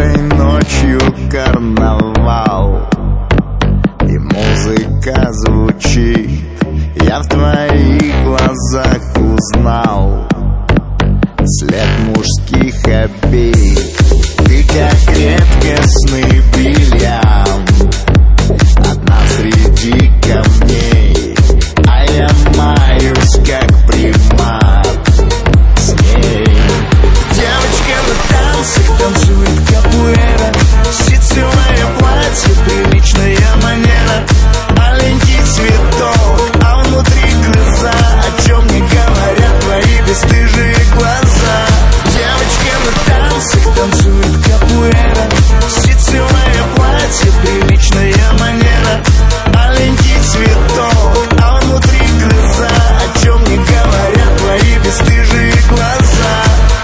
Этой ночью карнавал, и музыка звучит. Я в твоих глазах узнал след мужских обид. Ты как редкостный бриллиант, одна среди камней, а я маюсь как примат с ней. Девочка на танцах танцует капуэра, ситцевое платье, приличная манера, маленький цветок, а внутри глаза, о чем не говорят твои бесстыжие глаза. Девочка на танцах танцует капуэра, ситцевое платье, приличная манера, маленький цветок, а внутри глаза, о чем не говорят твои бесстыжие глаза.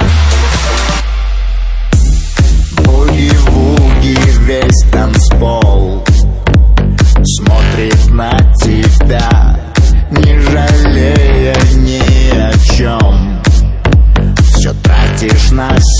Буги-вуги, весь танцпол смотрит на тебя, не жалея ни о чем. Все тратишь на